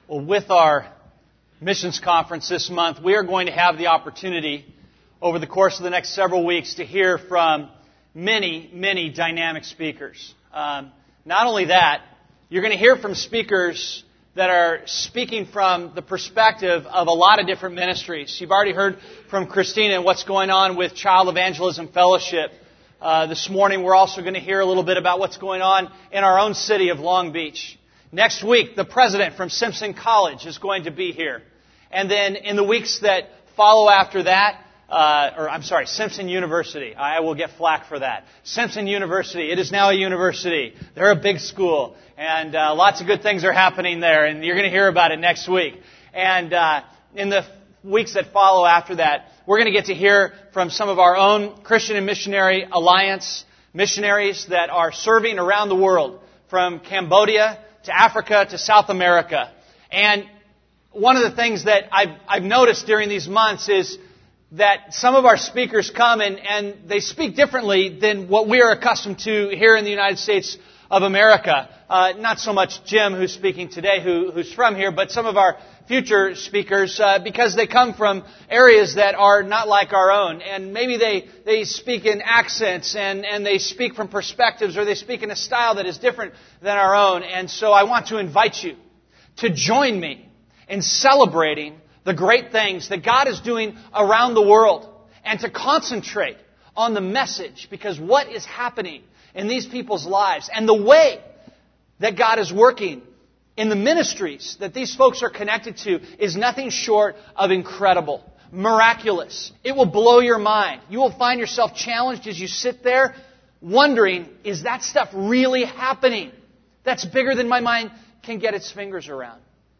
Well, with our missions conference this month, we are going to have the opportunity over the course of the next several weeks to hear from many dynamic speakers. Not only that, you're going to hear from speakers that are speaking from the perspective of a lot of different ministries. You've already heard from Christina and what's going on with Child Evangelism Fellowship. This morning we're also going to hear a little bit about what's going on in our own city of Long Beach. Next week, the president from Simpson College is going to be here. And then in the weeks that follow after that, Simpson University. I will get flack for that. Simpson University. It is now a university. They're a big school. And lots of good things are happening there. And you're going to hear about it next week. And in the weeks that follow after that, we're going to get to hear from some of our own Christian and Missionary Alliance missionaries that are serving around the world, from Cambodia to Africa to South America. And one of the things that I've noticed during these months is that some of our speakers come and they speak differently than what we are accustomed to here in the United States of America. Not so much Jim, who's speaking today, who's from here, but some of our future speakers, because they come from areas that are not like our own. And maybe they speak in accents and they speak from perspectives, or they speak in a style that is different than our own. And so I want to invite you to join me in celebrating the great things that God is doing around the world, and to concentrate on the message, because what is happening in these people's lives and the way that God is working in the ministries that these folks are connected to is nothing short of incredible, miraculous. It will blow your mind. You will find yourself challenged as you sit there wondering, is that stuff really happening? That's bigger than my mind can get its fingers around.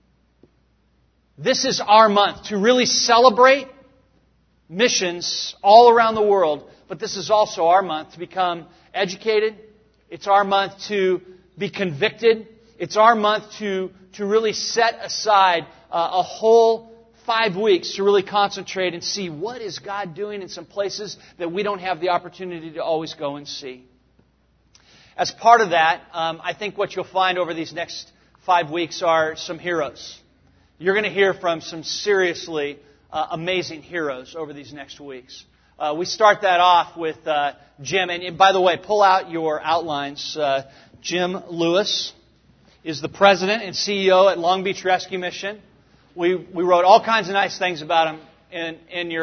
This is our month to really celebrate missions all around the world, but this is also our month to become educated. It's our month to be convicted. It's our month to really set aside a whole 5 weeks to really concentrate and see what is God doing in some places that we don't have the opportunity to always go and see. As part of that, I think what you'll find over these next 5 weeks are some heroes. You're going to hear from some seriously amazing heroes over these next weeks. We start that off with Jim. And by the way, pull out your outlines. Jim Lewis is the president and CEO at Long Beach Rescue Mission. We wrote all kinds of nice things about him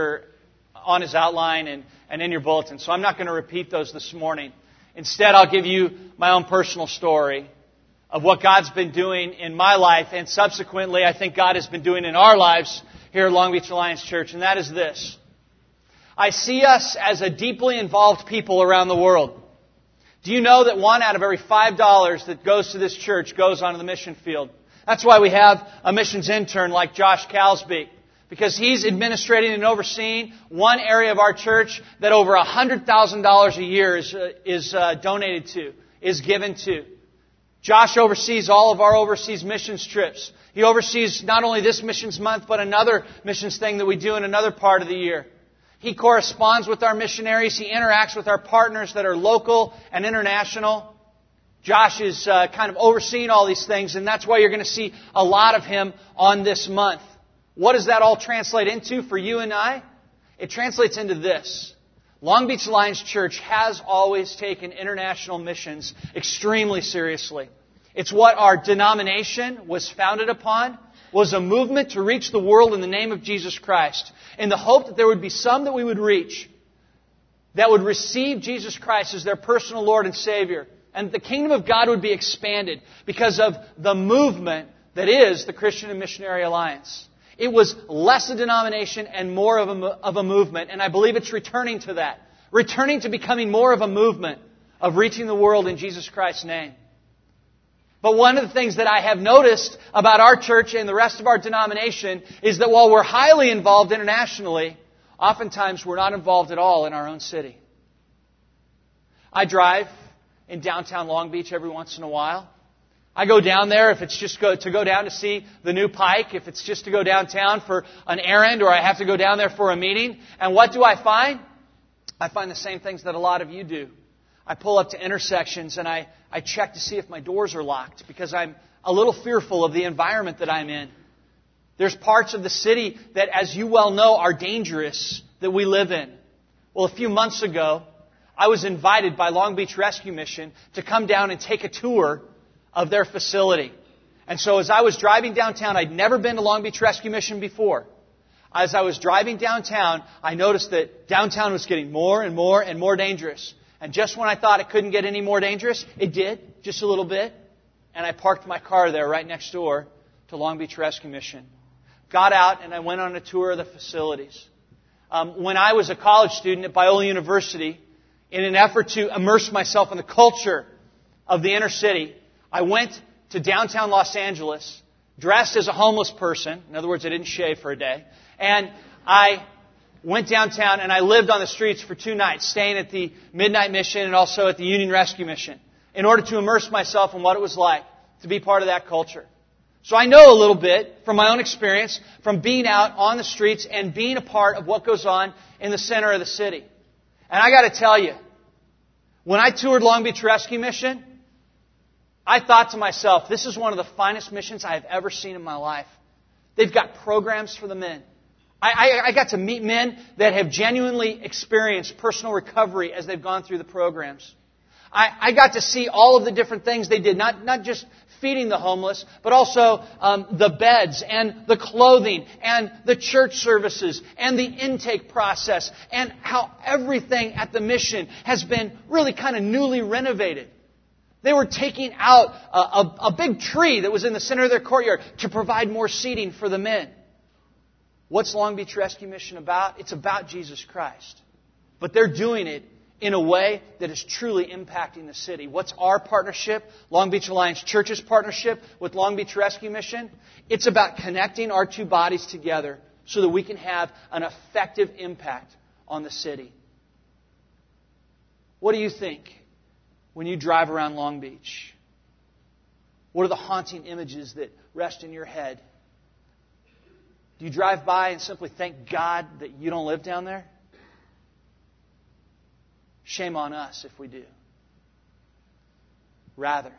on his outline and in your bulletin. So I'm not going to repeat those this morning. Instead, I'll give you my own personal story of what God's been doing in my life, and subsequently, I think God has been doing in our lives here at Long Beach Alliance Church, and that is this. I see us as a deeply involved people around the world. Do you know that 1 out of every $5 that goes to this church goes onto the mission field? That's why we have a missions intern like Josh Calsby, because he's administrating and overseeing one area of our church that over $100,000 a year is donated to, is given to. Josh oversees all of our overseas missions trips. He oversees not only this missions month, but another missions thing that we do in another part of the year. He corresponds with our missionaries. He interacts with our partners that are local and international. Josh is kind of overseeing all these things, and that's why you're going to see a lot of him on this month. What does that all translate into for you and I? It translates into this. Long Beach Alliance Church has always taken international missions extremely seriously. It's what our denomination was founded upon, was a movement to reach the world in the name of Jesus Christ, in the hope that there would be some that we would reach that would receive Jesus Christ as their personal Lord and Savior, and the kingdom of God would be expanded because of the movement that is the Christian and Missionary Alliance. It was less a denomination and more of a movement. And I believe it's returning to that. Returning to becoming more of a movement of reaching the world in Jesus Christ's name. But one of the things that I have noticed about our church and the rest of our denomination is that while we're highly involved internationally, oftentimes we're not involved at all in our own city. I drive in downtown Long Beach every once in a while. I go down there if it's just to go down to see the new Pike, if it's just to go downtown for an errand, or I have to go down there for a meeting. And what do I find? I find the same things that a lot of you do. I pull up to intersections and I check to see if my doors are locked because I'm a little fearful of the environment that I'm in. There's parts of the city that, as you well know, are dangerous that we live in. Well, a few months ago, I was invited by Long Beach Rescue Mission to come down and take a tour of their facility. And so as I was driving downtown, I'd never been to Long Beach Rescue Mission before. As I was driving downtown, I noticed that downtown was getting more and more and more dangerous. And just when I thought it couldn't get any more dangerous, it did, just a little bit. And I parked my car there right next door to Long Beach Rescue Mission. Got out and I went on a tour of the facilities. When I was a college student at Biola University, in an effort to immerse myself in the culture of the inner city, I went to downtown Los Angeles, dressed as a homeless person. In other words, I didn't shave for a day. And I went downtown and I lived on the streets for 2 nights, staying at the Midnight Mission and also at the Union Rescue Mission, in order to immerse myself in what it was like to be part of that culture. So I know a little bit from my own experience, from being out on the streets and being a part of what goes on in the center of the city. And I got to tell you, when I toured Long Beach Rescue Mission, I thought to myself, this is one of the finest missions I have ever seen in my life. They've got programs for the men. I got to meet men that have genuinely experienced personal recovery as they've gone through the programs. I got to see all of the different things they did, not just feeding the homeless, but also the beds and the clothing and the church services and the intake process and how everything at the mission has been really kind of newly renovated. They were taking out a big tree that was in the center of their courtyard to provide more seating for the men. What's Long Beach Rescue Mission about? It's about Jesus Christ. But they're doing it in a way that is truly impacting the city. What's our partnership? Long Beach Alliance Church's partnership with Long Beach Rescue Mission? It's about connecting our two bodies together so that we can have an effective impact on the city. What do you think when you drive around Long Beach? What are the haunting images that rest in your head? Do you drive by and simply thank God that you don't live down there? Shame on us if we do. Rather,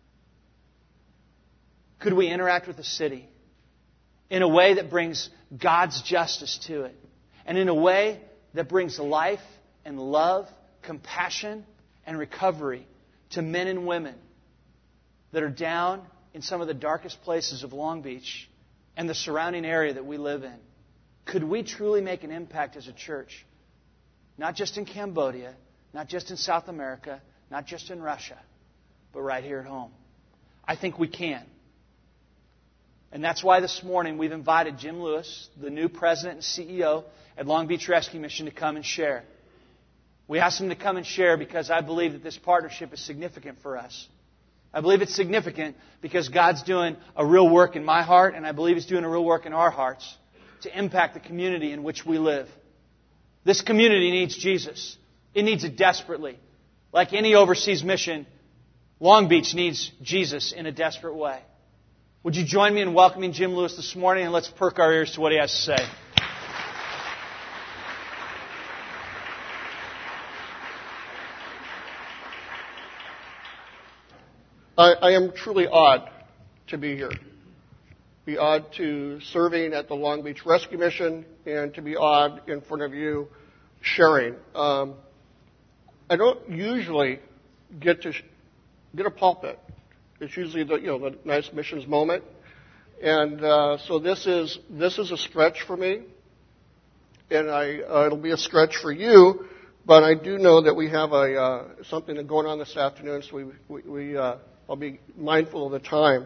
could we interact with the city in a way that brings God's justice to it, and in a way that brings life and love, compassion, and recovery to men and women that are down in some of the darkest places of Long Beach and the surrounding area that we live in? Could we truly make an impact as a church? Not just in Cambodia, not just in South America, not just in Russia, but right here at home. I think we can. And that's why this morning we've invited Jim Lewis, the new president and CEO at Long Beach Rescue Mission, to come and share. We asked him to come and share because I believe that this partnership is significant for us. I believe it's significant because God's doing a real work in my heart, and I believe He's doing a real work in our hearts to impact the community in which we live. This community needs Jesus. It needs it desperately. Like any overseas mission, Long Beach needs Jesus in a desperate way. Would you join me in welcoming Jim Lewis this morning, and let's perk our ears to what he has to say. I am truly awed to be here. Be awed to serving at the Long Beach Rescue Mission and to be awed in front of you sharing. I don't usually get a pulpit. It's usually the nice missions moment, and so this is a stretch for me, and it'll be a stretch for you. But I do know that we have something going on this afternoon, so I'll be mindful of the time.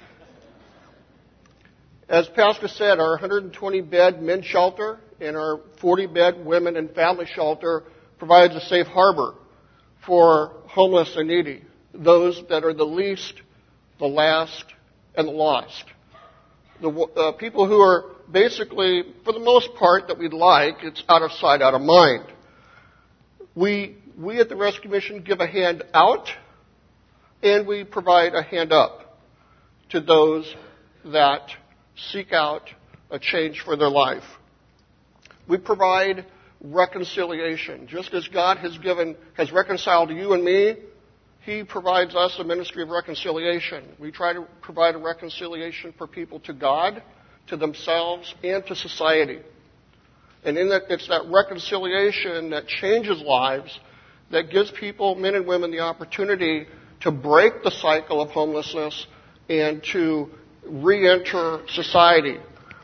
As Pastor said, our 120-bed men's shelter and our 40-bed women and family shelter provides a safe harbor for homeless and needy, those that are the least, the last, and the lost. The people who are basically, for the most part, that we'd like, it's out of sight, out of mind. We at the Rescue Mission give a hand out, and we provide a hand up to those that seek out a change for their life. We provide reconciliation. Just as God has reconciled you and me, He provides us a ministry of reconciliation. We try to provide a reconciliation for people to God, to themselves, and to society. And in that, it's that reconciliation that changes lives, that gives people, men and women, the opportunity to break the cycle of homelessness and to re-enter society.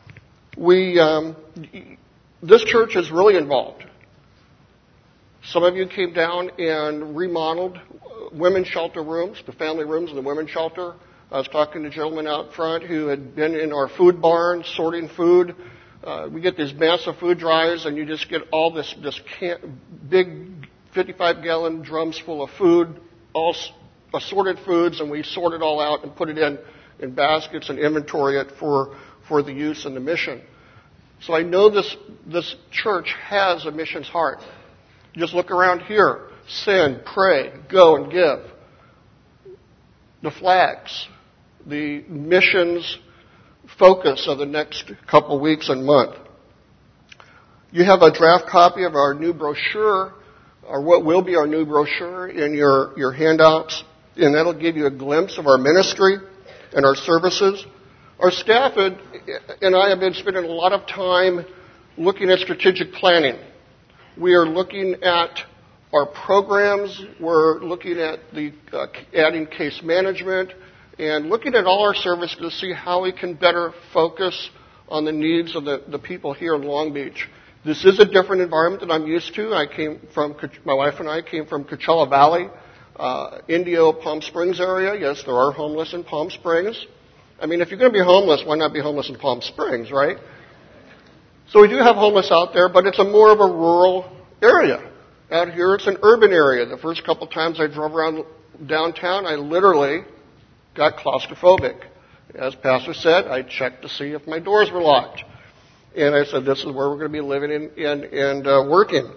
This church is really involved. Some of you came down and remodeled women's shelter rooms, the family rooms in the women's shelter. I was talking to a gentleman out front who had been in our food barn sorting food. We get these massive food drives, and you just get all this big 55-gallon drums full of food, all assorted foods, and we sort it all out and put it in baskets and inventory it for the use and the mission. So I know this church has a missions heart. Just look around here. Send, pray, go, and give. The flags, the missions focus of the next couple weeks and month. You have a draft copy of our new brochure, or what will be our new brochure, in your handouts, and that'll give you a glimpse of our ministry and our services. Our staff and I have been spending a lot of time looking at strategic planning. We are looking at our programs. We're looking at adding case management and looking at all our services to see how we can better focus on the needs of the people here in Long Beach. This is a different environment than I'm used to. My wife and I came from Coachella Valley, Indio, Palm Springs area. Yes, there are homeless in Palm Springs. I mean, if you're going to be homeless, why not be homeless in Palm Springs, right? So we do have homeless out there, but it's more of a rural area. Out here, it's an urban area. The first couple times I drove around downtown, I literally got claustrophobic. As Pastor said, I checked to see if my doors were locked. And I said, this is where we're going to be living and working.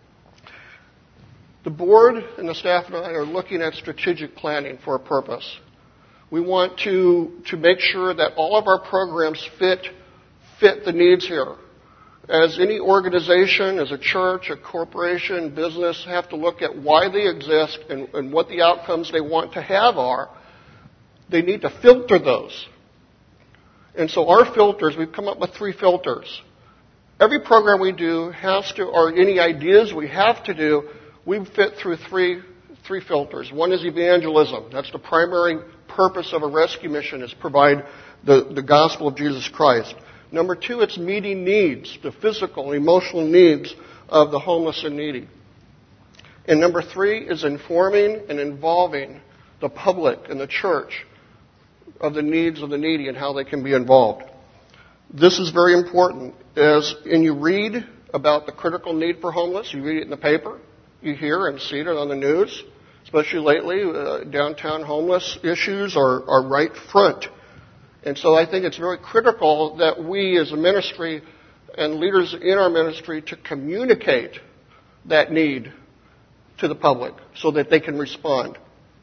The board and the staff and I are looking at strategic planning for a purpose. We want to make sure that all of our programs fit the needs here. As any organization, as a church, a corporation, business, have to look at why they exist and what the outcomes they want to have are, they need to filter those. And so our filters, we've come up with 3 filters. Every program we do or any ideas we have to do, we fit through three filters. One is evangelism. That's the primary purpose of a rescue mission, is provide the gospel of Jesus Christ. Number 2, it's meeting needs, the physical and emotional needs of the homeless and needy. And number 3 is informing and involving the public and the church of the needs of the needy and how they can be involved. This is very important. And you read about the critical need for homeless, you read it in the paper, you hear and see it on the news. Especially lately, downtown homeless issues are right front. And so I think it's very critical that we as a ministry and leaders in our ministry to communicate that need to the public so that they can respond.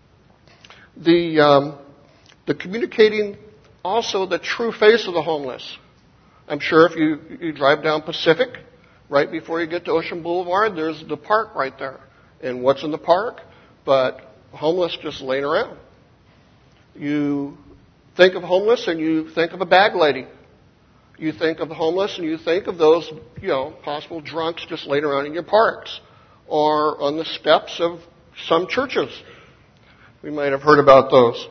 The communicating also the true face of the homeless. I'm sure if you drive down Pacific, right before you get to Ocean Boulevard, there's the park right there. And what's in the park? But homeless just laying around. You think of homeless and you think of a bag lady. You think of the homeless and you think of those, possible drunks just laying around in your parks or on the steps of some churches. We might have heard about those.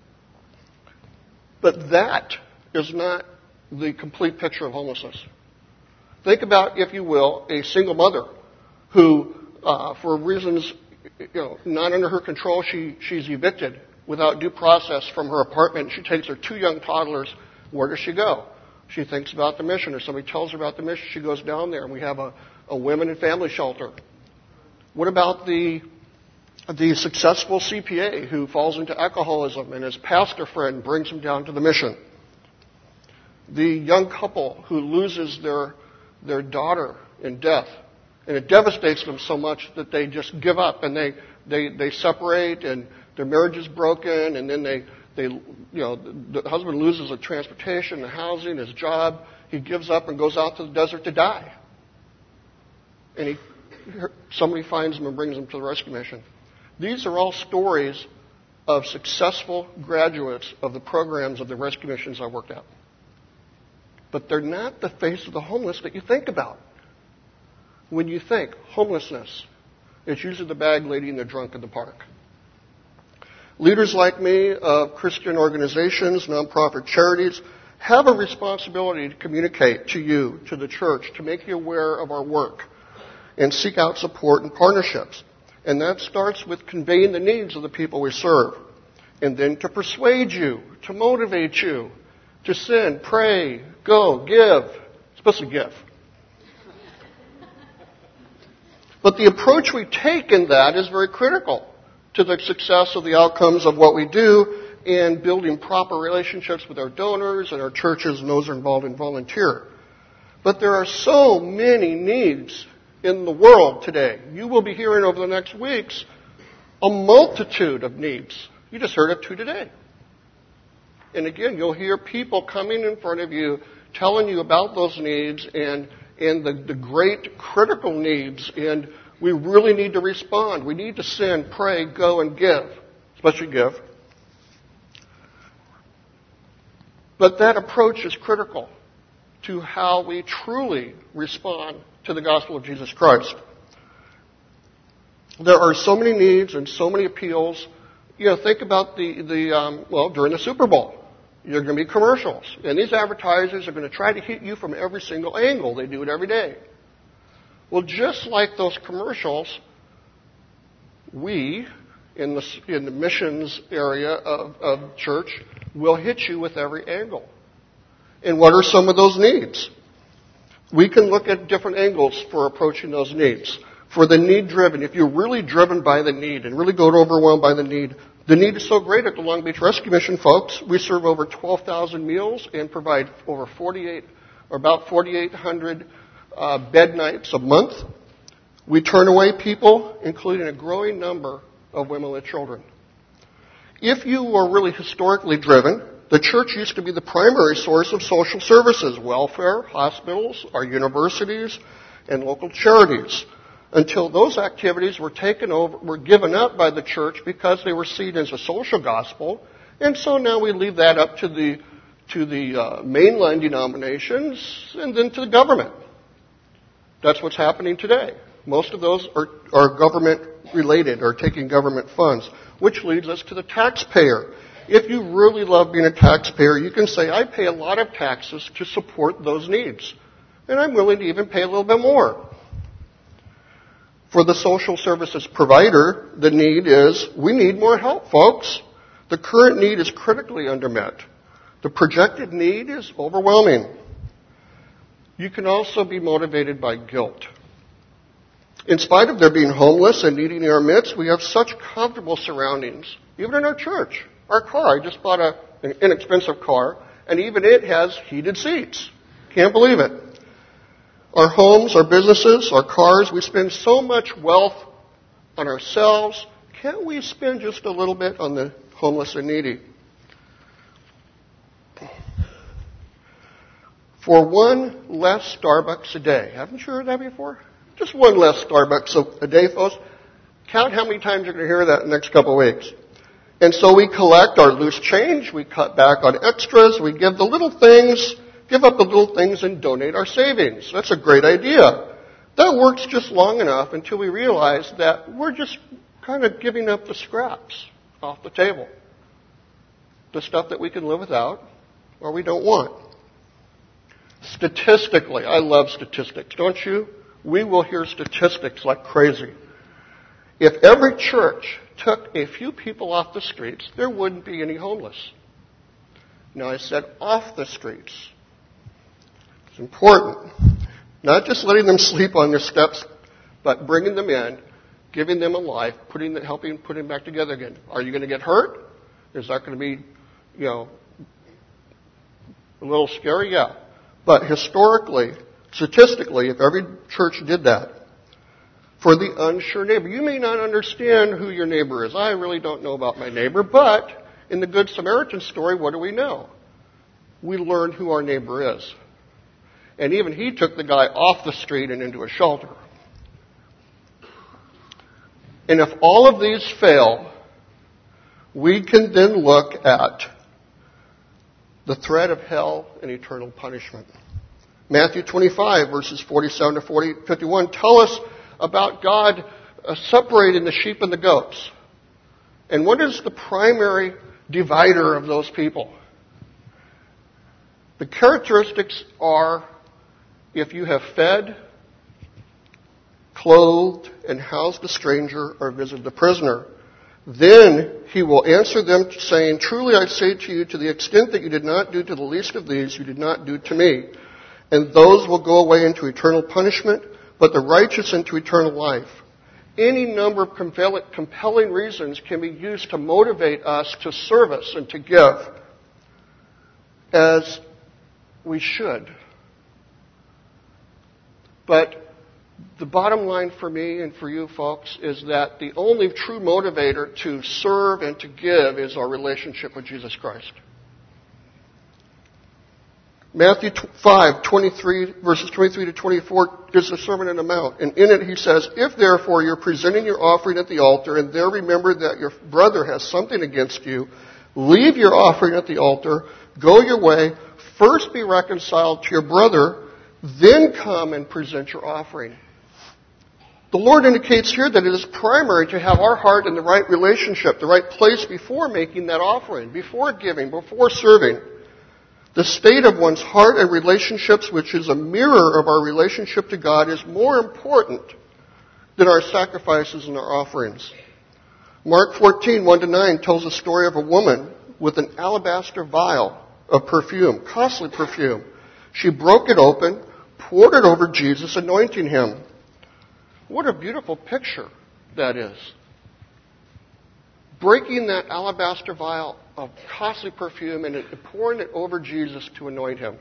But that is not the complete picture of homelessness. Think about, if you will, a single mother who, for reasons not under her control, she's evicted without due process from her apartment. She takes her 2 young toddlers. Where does she go? She thinks about the mission, or somebody tells her about the mission. She goes down there, and we have a women and family shelter. What about the successful CPA who falls into alcoholism and his pastor friend brings him down to the mission? The young couple who loses their daughter in death, and it devastates them so much that they just give up and they separate, and their marriage is broken, and then the husband loses the transportation, the housing, his job. He gives up and goes out to the desert to die. And somebody finds him and brings him to the rescue mission. These are all stories of successful graduates of the programs of the rescue missions I worked at. But they're not the face of the homeless that you think about. When you think homelessness, it's usually the bag lady and the drunk in the park. Leaders like me of Christian organizations, nonprofit charities, have a responsibility to communicate to you, to the church, to make you aware of our work and seek out support and partnerships. And that starts with conveying the needs of the people we serve. And then to persuade you, to motivate you, to send, pray, go, give. Especially give. But the approach we take in that is very critical to the success of the outcomes of what we do and building proper relationships with our donors and our churches and those who are involved in volunteer. But there are so many needs in the world today. You will be hearing over the next weeks a multitude of needs. You just heard of two today. And again, you'll hear people coming in front of you telling you about those needs and the great critical needs. And we really need to respond. We need to send, pray, go, and give, especially give. But that approach is critical to how we truly respond to the gospel of Jesus Christ. There are so many needs and so many appeals. Think about during the Super Bowl, there are going to be commercials. And these advertisers are going to try to hit you from every single angle. They do it every day. Well, just like those commercials, we, in the missions area of church, will hit you with every angle. And what are some of those needs? We can look at different angles for approaching those needs. For the need-driven, if you're really driven by the need and really got overwhelmed by the need is so great at the Long Beach Rescue Mission, folks. We serve over 12,000 meals and provide over about 4,800 bed nights a month. We turn away people, including a growing number of women with children. If you were really historically driven, the church used to be the primary source of social services, welfare, hospitals, our universities, and local charities, until those activities were given up by the church because they were seen as a social gospel. And so now we leave that up to the mainline denominations and then to the government. That's what's happening today. Most of those are government-related or taking government funds, which leads us to the taxpayer. If you really love being a taxpayer, you can say, I pay a lot of taxes to support those needs. And I'm willing to even pay a little bit more. For the social services provider, the need is, we need more help, folks. The current need is critically undermet. The projected need is overwhelming. You can also be motivated by guilt. In spite of there being homeless and needing in our midst, we have such comfortable surroundings. Even in our church, our car, I just bought an inexpensive car, and even it has heated seats. Can't believe it. Our homes, our businesses, our cars, we spend so much wealth on ourselves. Can't we spend just a little bit on the homeless and needy? For one less Starbucks a day. Haven't you heard that before? Just one less Starbucks a day, folks. Count how many times you're going to hear that in the next couple of weeks. And so we collect our loose change, we cut back on extras, we give up the little things and donate our savings. That's a great idea. That works just long enough until we realize that we're just kind of giving up the scraps off the table. The stuff that we can live without or we don't want. Statistically, I love statistics, don't you? We will hear statistics like crazy. If every church took a few people off the streets, there wouldn't be any homeless. Now, I said off the streets. It's important. Not just letting them sleep on their steps, but bringing them in, giving them a life, helping put them back together again. Are you going to get hurt? Is that going to be, a little scary? Yeah. But historically, statistically, if every church did that, for the unsure neighbor, you may not understand who your neighbor is. I really don't know about my neighbor, but in the Good Samaritan story, what do we know? We learn who our neighbor is. And even he took the guy off the street and into a shelter. And if all of these fail, we can then look at the threat of hell and eternal punishment. Matthew 25, verses 47 to 51, tell us about God separating the sheep and the goats. And what is the primary divider of those people? The characteristics are, if you have fed, clothed, and housed a stranger or visited the prisoner, then he will answer them saying, truly I say to you, to the extent that you did not do to the least of these, you did not do to me. And those will go away into eternal punishment, but the righteous into eternal life. Any number of compelling reasons can be used to motivate us to service and to give, as we should. But the bottom line for me and for you folks is that the only true motivator to serve and to give is our relationship with Jesus Christ. Matthew 5, 23, verses 23 to 24 gives the Sermon on the Mount. And in it he says, if therefore you're presenting your offering at the altar and there remember that your brother has something against you, leave your offering at the altar, go your way, first be reconciled to your brother, then come and present your offering. The Lord indicates here that it is primary to have our heart in the right relationship, the right place before making that offering, before giving, before serving. The state of one's heart and relationships, which is a mirror of our relationship to God, is more important than our sacrifices and our offerings. Mark 14, 1-9 tells the story of a woman with an alabaster vial of perfume, costly perfume. She broke it open, poured it over Jesus, anointing him. What a beautiful picture that is. Breaking that alabaster vial of costly perfume and pouring it over Jesus to anoint him.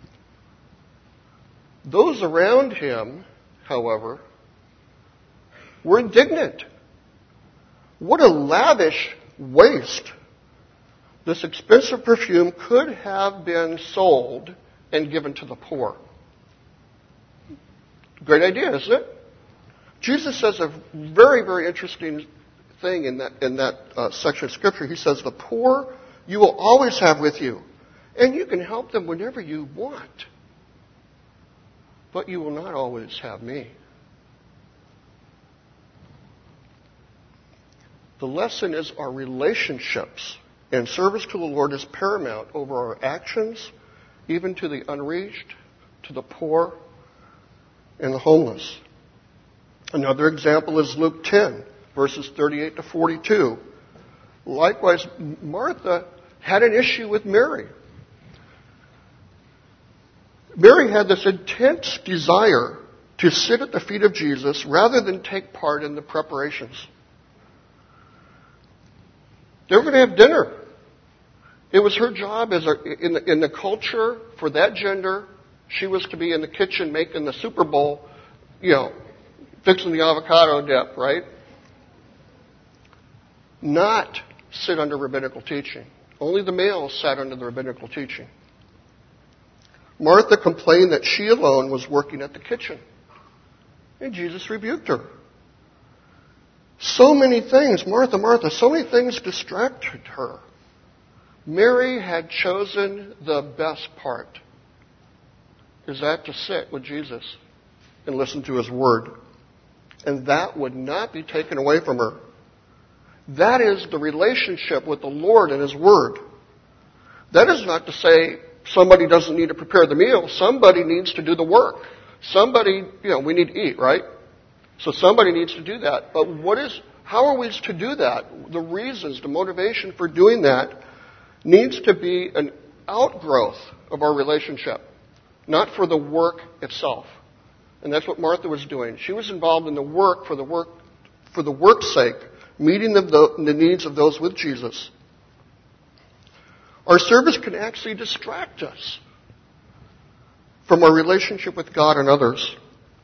Those around him, however, were indignant. What a lavish waste. This expensive perfume could have been sold and given to the poor. Great idea, isn't it? Jesus says a very, very interesting thing in that section of Scripture. He says, the poor you will always have with you, and you can help them whenever you want, but you will not always have me. The lesson is our relationships and service to the Lord is paramount over our actions, even to the unreached, to the poor, and the homeless. Another example is Luke 10, verses 38 to 42. Likewise, Martha had an issue with Mary. Mary had this intense desire to sit at the feet of Jesus rather than take part in the preparations. They were going to have dinner. It was her job in the culture for that gender. She was to be in the kitchen making the Super Bowl, fixing the avocado dip, right? Not sit under rabbinical teaching. Only the males sat under the rabbinical teaching. Martha complained that she alone was working at the kitchen. And Jesus rebuked her. So many things, Martha, so many things distracted her. Mary had chosen the best part. Is that to sit with Jesus and listen to his word. And that would not be taken away from her. That is the relationship with the Lord and his word. That is not to say somebody doesn't need to prepare the meal. Somebody needs to do the work. Somebody, we need to eat, right? So somebody needs to do that. But how are we to do that? The reasons, the motivation for doing that needs to be an outgrowth of our relationship, not for the work itself. And that's what Martha was doing. She was involved in the work for the work's sake, meeting the needs of those with Jesus. Our service can actually distract us from our relationship with God and others.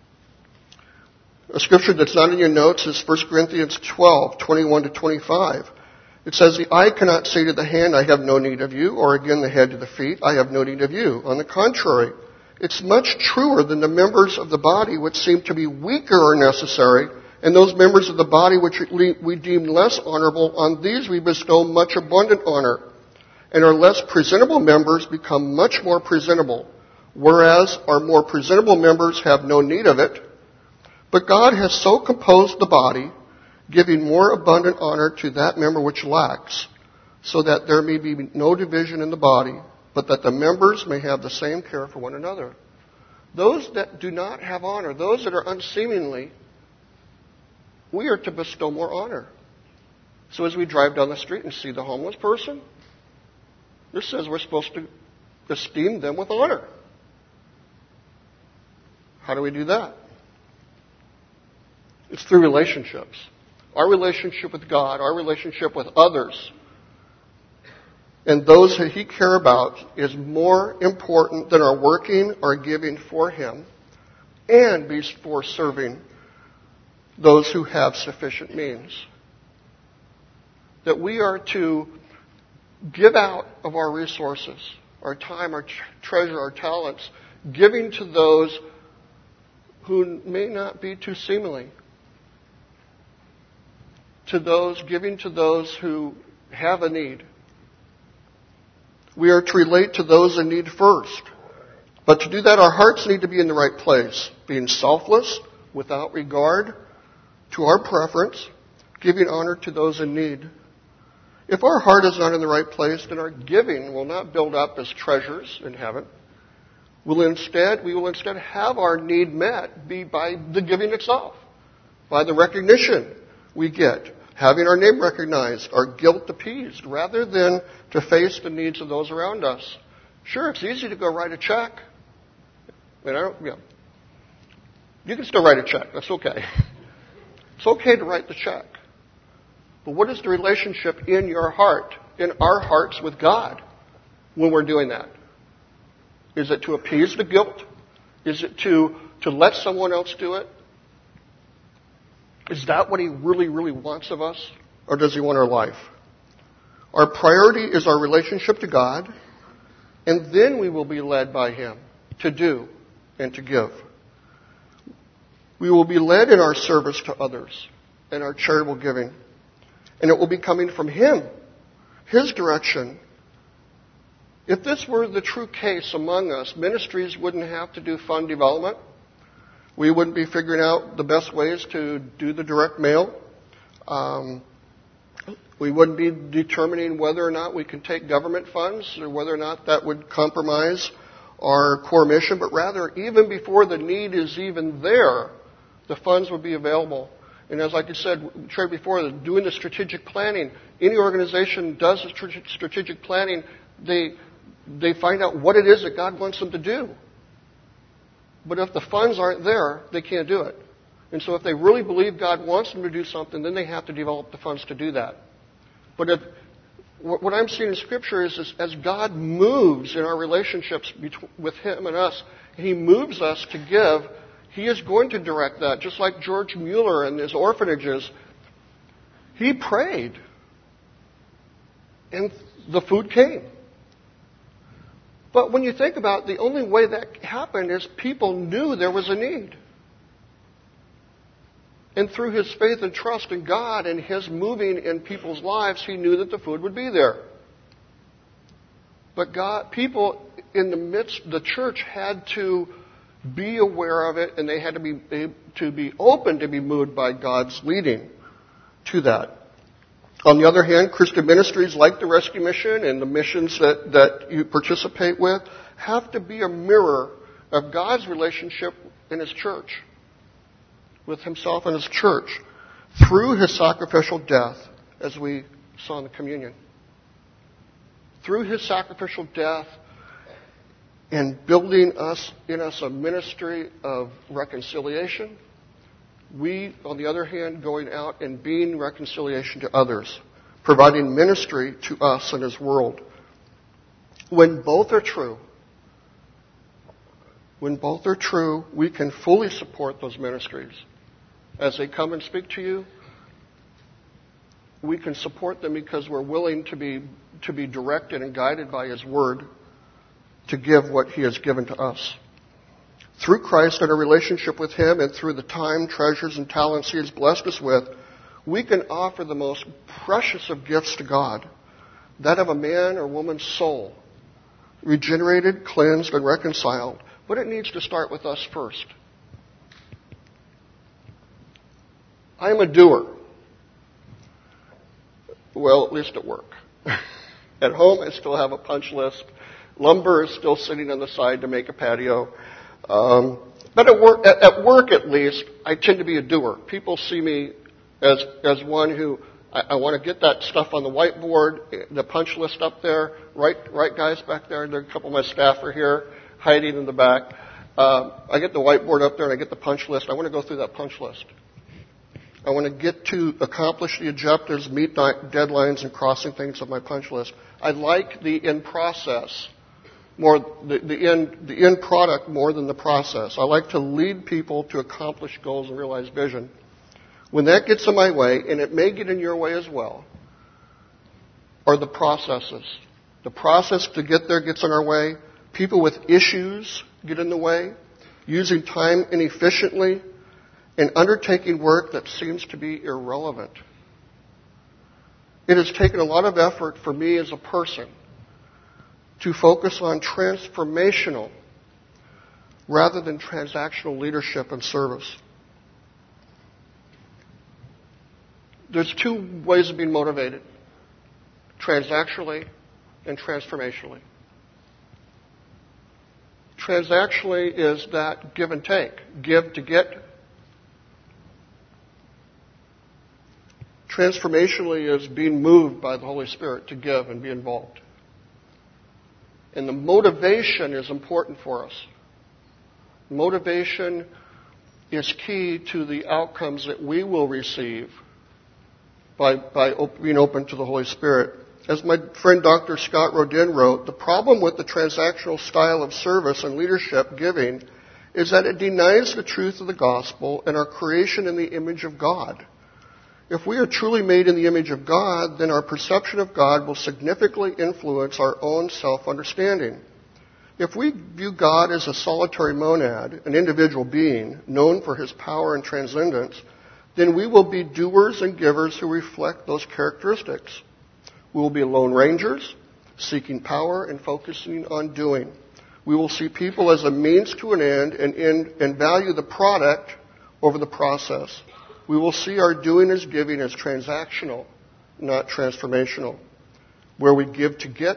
A scripture that's not in your notes is 1 Corinthians 12, 21 to 25. It says, the eye cannot say to the hand, I have no need of you, or again the head to the feet, I have no need of you. On the contrary, it's much truer than the members of the body which seem to be weaker are necessary, And those members of the body which we deem less honorable, on these we bestow much abundant honor. And our less presentable members become much more presentable, whereas our more presentable members have no need of it. But God has so composed the body, giving more abundant honor to that member which lacks, so that there may be no division in the body, but that the members may have the same care for one another. Those that do not have honor, those that are unseemly, we are to bestow more honor. So as we drive down the street and see the homeless person, this says we're supposed to esteem them with honor. How do we do that? It's through relationships. Our relationship with God, our relationship with others, and those that He cares about is more important than our working or giving for Him and for serving those who have sufficient means. That we are to give out of our resources, our time, our treasure, our talents, giving to those who may not be too seemly. Giving to those who have a need. We are to relate to those in need first. But to do that, our hearts need to be in the right place, being selfless, without regard to our preference, giving honor to those in need. If our heart is not in the right place, then our giving will not build up as treasures in heaven. We will instead have our need met by the giving itself, by the recognition we get, having our name recognized, our guilt appeased, rather than to face the needs of those around us. Sure, it's easy to go write a check. You can still write a check. That's okay. It's okay to write the check. But what is the relationship in your heart, in our hearts with God when we're doing that? Is it to appease the guilt? Is it to let someone else do it? Is that what He really, really wants of us? Or does He want our life? Our priority is our relationship to God, and then we will be led by Him to do and to give. We will be led in our service to others and our charitable giving. And it will be coming from Him, His direction. If this were the true case among us, ministries wouldn't have to do fund development. We wouldn't be figuring out the best ways to do the direct mail. We wouldn't be determining whether or not we can take government funds or whether or not that would compromise our core mission. But rather, even before the need is even there, the funds would be available. And as like I said, shared before, doing the strategic planning, any organization does the strategic planning, they find out what it is that God wants them to do. But if the funds aren't there, they can't do it. And so if they really believe God wants them to do something, then they have to develop the funds to do that. But what I'm seeing in Scripture is as God moves in our relationships with Him and us, He moves us to give, He is going to direct that. Just like George Mueller and his orphanages, he prayed, and the food came. But when you think about it, the only way that happened is people knew there was a need. And through his faith and trust in God and His moving in people's lives, he knew that the food would be there. But people in the midst, the church had to be aware of it, and they had to be open to be moved by God's leading to that. On the other hand, Christian ministries like the Rescue Mission and the missions that you participate with have to be a mirror of God's relationship in His church, with Himself and His church, through His sacrificial death, as we saw in the communion. Through His sacrificial death and building in us a ministry of reconciliation, we, on the other hand, going out and being reconciliation to others, providing ministry to us and His world. When both are true, we can fully support those ministries. As they come and speak to you, we can support them because we're willing to be directed and guided by His Word to give what He has given to us. through Christ and a relationship with Him and through the time, treasures, and talents He has blessed us with, we can offer the most precious of gifts to God, that of a man or woman's soul, regenerated, cleansed, and reconciled. But it needs to start with us first. I am a doer. Well, at least at work. At home, I still have a punch list. Lumber is still sitting on the side to make a patio. But at work, at least, I tend to be a doer. People see me as one who I want to get that stuff on the whiteboard, the punch list up there. Right, guys back there. A couple of my staff are here, hiding in the back. I get the whiteboard up there and I get the punch list. I want to go through that punch list. I want to get to accomplish the objectives, meet deadlines, and crossing things of my punch list. I like the end process more, the end product more than the process. I like to lead people to accomplish goals and realize vision. When that gets in my way, and it may get in your way as well, are the processes. The process to get there gets in our way. People with issues get in the way. Using time inefficiently and undertaking work that seems to be irrelevant. It has taken a lot of effort for me as a person to focus on transformational rather than transactional leadership and service. There's two ways of being motivated: transactionally and transformationally. Transactionally is that give and take, give to get. Transformationally is being moved by the Holy Spirit to give and be involved. And the motivation is important for us. Motivation is key to the outcomes that we will receive by being open to the Holy Spirit. As my friend Dr. Scott Rodin wrote, the problem with the transactional style of service and leadership giving is that it denies the truth of the gospel and our creation in the image of God. If we are truly made in the image of God, then our perception of God will significantly influence our own self-understanding. If we view God as a solitary monad, an individual being, known for His power and transcendence, then we will be doers and givers who reflect those characteristics. We will be lone rangers, seeking power and focusing on doing. We will see people as a means to an end and value the product over the process. We will see our doing as giving as transactional, not transformational. Where we give to get,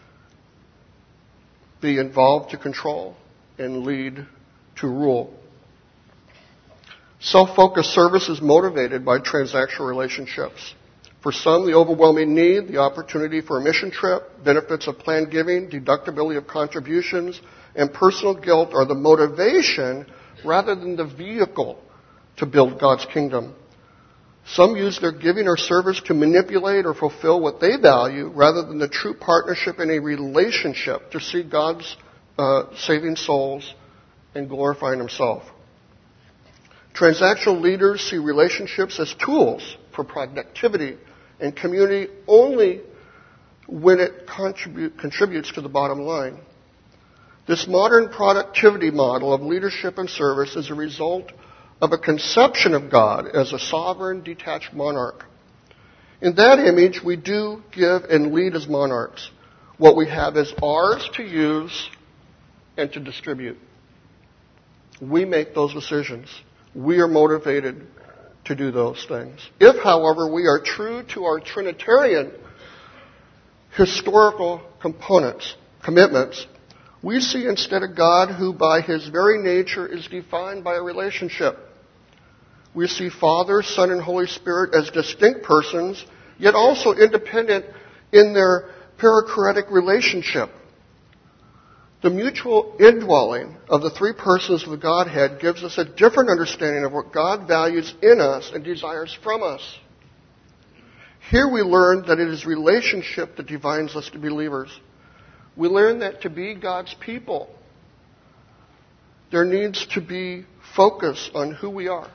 be involved to control, and lead to rule. Self-focused service is motivated by transactional relationships. For some, the overwhelming need, the opportunity for a mission trip, benefits of planned giving, deductibility of contributions, and personal guilt are the motivation rather than the vehicle to build God's kingdom. Some use their giving or service to manipulate or fulfill what they value rather than the true partnership in a relationship to see God's saving souls and glorifying Himself. Transactional leaders see relationships as tools for productivity and community only when it contributes to the bottom line. This modern productivity model of leadership and service is a result of a conception of God as a sovereign, detached monarch. In that image, we do give and lead as monarchs. What we have is ours to use and to distribute. We make those decisions. We are motivated to do those things. If, however, we are true to our Trinitarian historical commitments, we see instead a God who by His very nature is defined by a relationship. We see Father, Son, and Holy Spirit as distinct persons, yet also independent in their perichoretic relationship. The mutual indwelling of the three persons of the Godhead gives us a different understanding of what God values in us and desires from us. Here we learn that it is relationship that defines us to be believers. We learn that to be God's people, there needs to be focus on who we are.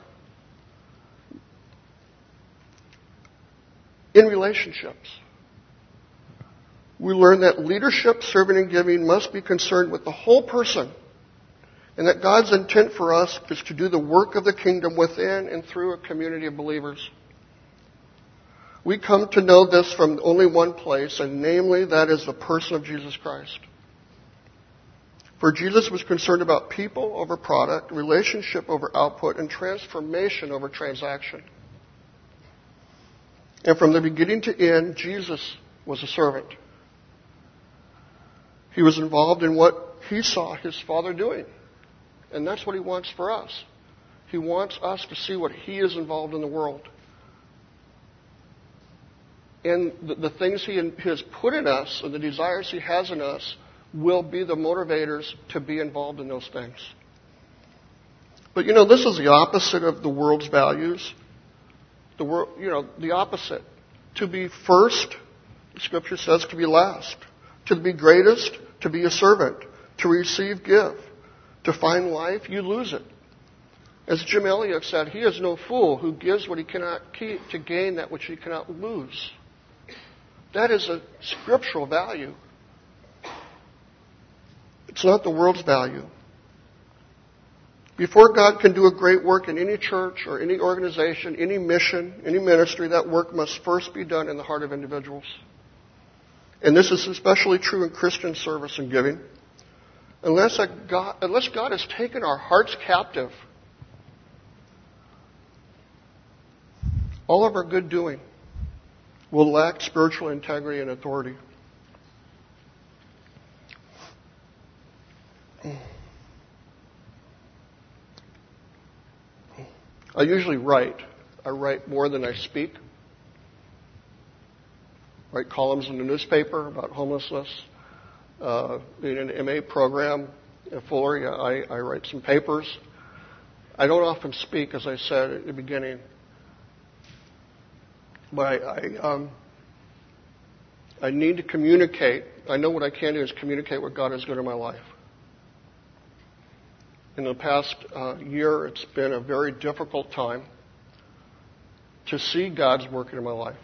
In relationships, we learn that leadership, serving, and giving must be concerned with the whole person, And that God's intent for us is to do the work of the kingdom within and through a community of believers. We come to know this from only one place, and namely that is the person of Jesus Christ. For Jesus was concerned about people over product, relationship over output, and transformation over transaction. And from the beginning to end, Jesus was a servant. He was involved in what he saw his Father doing. And that's what he wants for us. He wants us to see what he is involved in the world. And the things he has put in us and the desires he has in us will be the motivators to be involved in those things. But this is the opposite of the world's values. The opposite. To be first, the Scripture says, to be last. To be greatest, to be a servant. To receive, give. To find life, you lose it. As Jim Elliot said, he is no fool who gives what he cannot keep to gain that which he cannot lose. That is a scriptural value. It's not the world's value. Before God can do a great work in any church or any organization, any mission, any ministry, that work must first be done in the heart of individuals. And this is especially true in Christian service and giving. Unless God has taken our hearts captive, all of our good doing will lack spiritual integrity and authority. I usually write. I write more than I speak. I write columns in the newspaper about homelessness. In an MA program at Fuller, I write some papers. I don't often speak, as I said at the beginning. But I need to communicate. I know what I can do is communicate what God has done in my life. In the past year, it's been a very difficult time to see God's working in my life.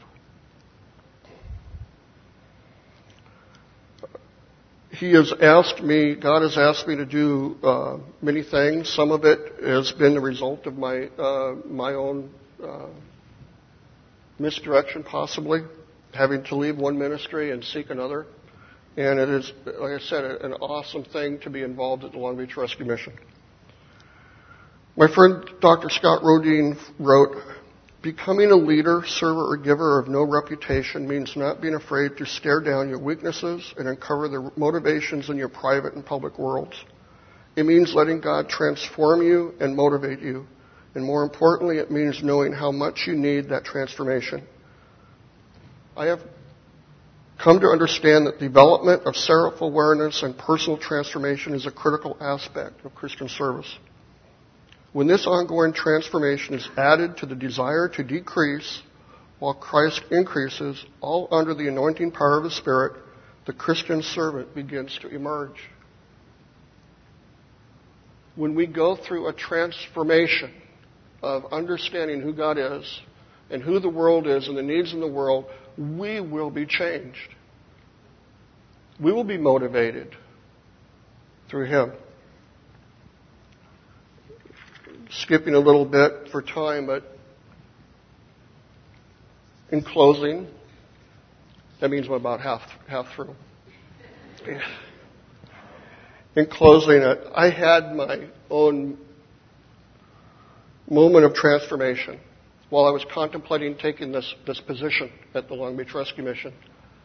God has asked me to do many things. Some of it has been the result of my own misdirection, possibly, having to leave one ministry and seek another. And it is, like I said, an awesome thing to be involved at the Long Beach Rescue Mission. My friend Dr. Scott Rodin wrote, "Becoming a leader, server, or giver of no reputation means not being afraid to stare down your weaknesses and uncover the motivations in your private and public worlds. It means letting God transform you and motivate you. And more importantly, it means knowing how much you need that transformation. I have come to understand that development of self-awareness and personal transformation is a critical aspect of Christian service. When this ongoing transformation is added to the desire to decrease while Christ increases, all under the anointing power of the Spirit, the Christian servant begins to emerge." When we go through a transformation of understanding who God is and who the world is and the needs in the world, we will be changed. We will be motivated through Him. Skipping a little bit for time, but in closing, that means I'm about half through. In closing, I had my own moment of transformation while I was contemplating taking this position at the Long Beach Rescue Mission.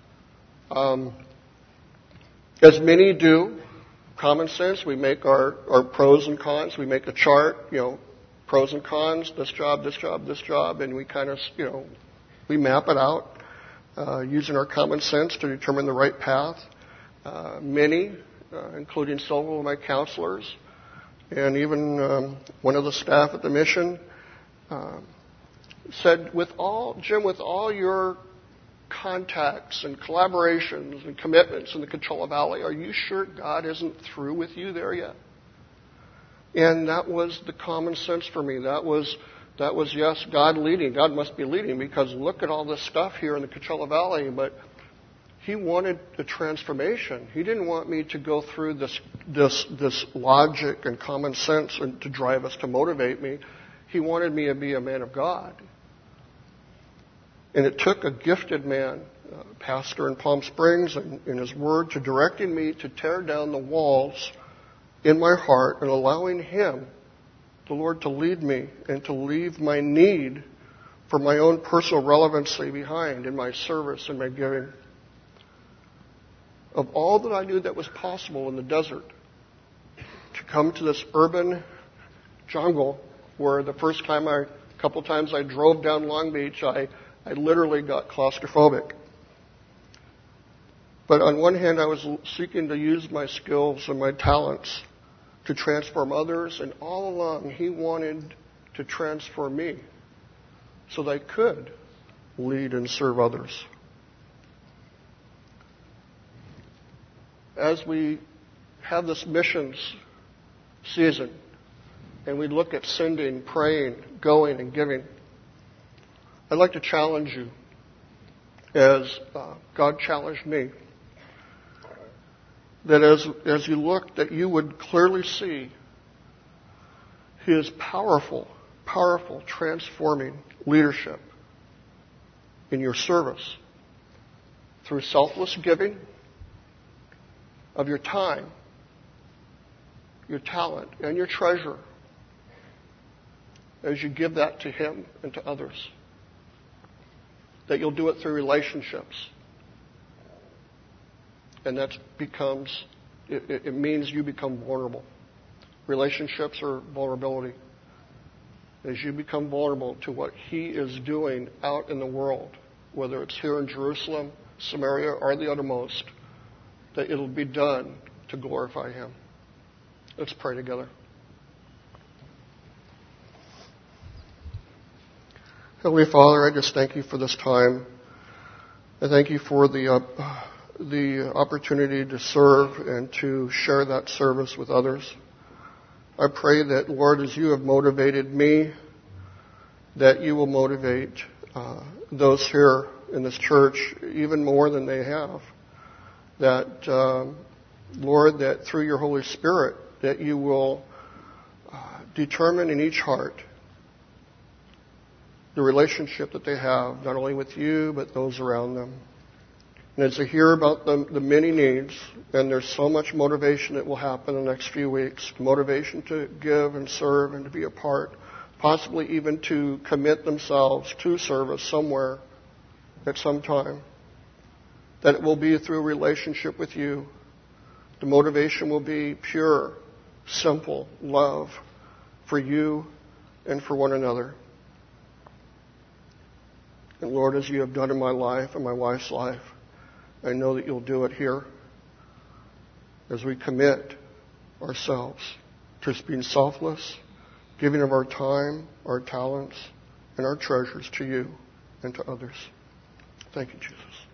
As many do, common sense, we make our pros and cons. We make a chart, pros and cons, this job, this job, this job, and we kind of, we map it out using our common sense to determine the right path. Many, including several of my counselors, and even one of the staff at the mission, said, Jim, with all your contacts and collaborations and commitments in the Coachella Valley, are you sure God isn't through with you there yet? And that was the common sense for me. That was yes, God leading. God must be leading, because look at all this stuff here in the Coachella Valley, but He wanted a transformation. He didn't want me to go through this logic and common sense and to drive us, to motivate me. He wanted me to be a man of God. And it took a gifted man, a pastor in Palm Springs, and in his word, to directing me to tear down the walls in my heart and allowing him, the Lord, to lead me and to leave my need for my own personal relevancy behind in my service and my giving. Of all that I knew that was possible in the desert, to come to this urban jungle where the couple times I drove down Long Beach, I literally got claustrophobic. But on one hand, I was seeking to use my skills and my talents to transform others, and all along He wanted to transform me so that I could lead and serve others. As we have this missions season, and we look at sending, praying, going, and giving, I'd like to challenge you, as God challenged me, that as you look, that you would clearly see His powerful, transforming leadership in your service through selfless giving of your time, your talent, and your treasure as you give that to Him and to others. That you'll do it through relationships. And that it means you become vulnerable. Relationships are vulnerability. As you become vulnerable to what He is doing out in the world, whether it's here in Jerusalem, Samaria, or the uttermost, that it'll be done to glorify Him. Let's pray together. Heavenly Father, I just thank You for this time. I thank You for the opportunity to serve and to share that service with others. I pray that, Lord, as You have motivated me, that You will motivate those here in this church even more than they have. That, Lord, that through Your Holy Spirit, that You will determine in each heart the relationship that they have, not only with You, but those around them. And as they hear about the many needs, and there's so much motivation that will happen in the next few weeks, motivation to give and serve and to be a part, possibly even to commit themselves to service somewhere at some time, that it will be through relationship with You. The motivation will be pure, simple love for You and for one another. And Lord, as You have done in my life and my wife's life, I know that You'll do it here as we commit ourselves to being selfless, giving of our time, our talents, and our treasures to You and to others. Thank You, Jesus.